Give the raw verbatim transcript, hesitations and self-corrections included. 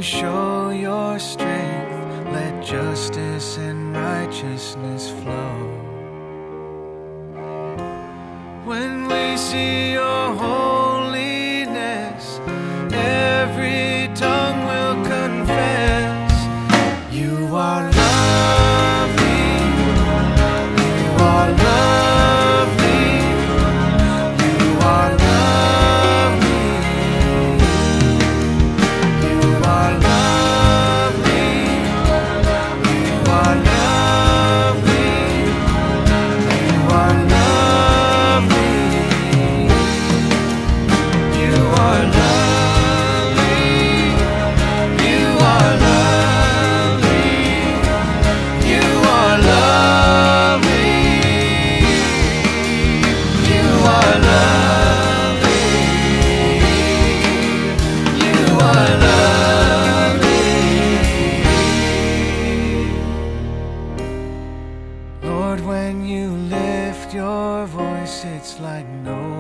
show your strength, let justice and righteousness flow. When we see your holiness, every tongue will confess you are lovely, you are lovely, you are lovely, you are lovely, you are lovely, you are lovely, you are lovely, you are lovely, you are lovely, you are lovely, you are lovely. Lord, when you lift your voice, it's like no